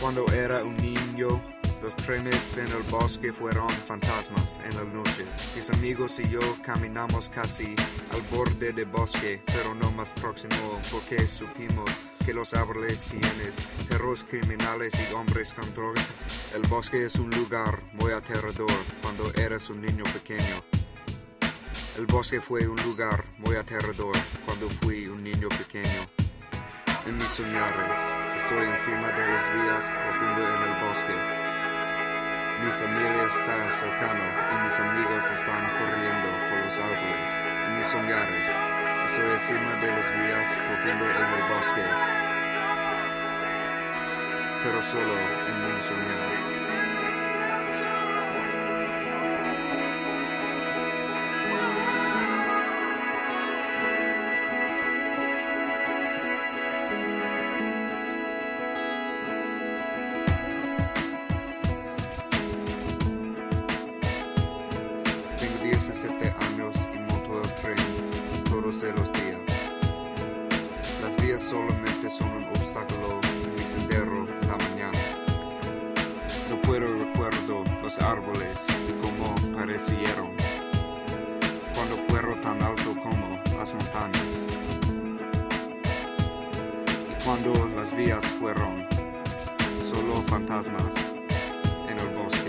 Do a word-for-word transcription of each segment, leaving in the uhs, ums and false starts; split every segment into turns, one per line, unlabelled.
Cuando era un niño, los trenes en el bosque fueron fantasmas en la noche. Mis amigos y yo caminamos casi al borde del bosque, pero no más próximo porque supimos que los árboles tienen perros criminales y hombres con drogas. El bosque es un lugar muy aterrador cuando eres un niño pequeño. El bosque fue un lugar muy aterrador cuando fui un niño pequeño. En mis soñares, estoy encima de las vías profundas en el bosque. Mi familia está cercano y mis amigos están corriendo por los árboles. En mis soñares, estoy encima de las vías profundas en el bosque, pero solo en un soñar. diecisiete años y monto el tren todos los días. Las vías solamente son un obstáculo en mi sendero en la mañana. No puedo recuerdo los árboles y cómo parecieron cuando fueron tan alto como las montañas. Y cuando las vías fueron solo fantasmas en el bosque.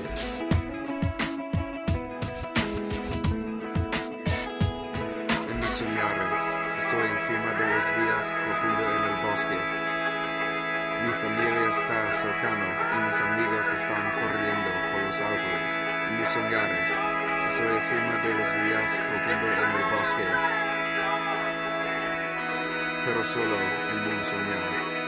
Soñares, estoy encima de las vías profundas en el bosque. Mi familia está cercano y mis amigos están corriendo por los árboles. En mis soñares, estoy encima de las vías profundas en el bosque, pero solo en un soñar.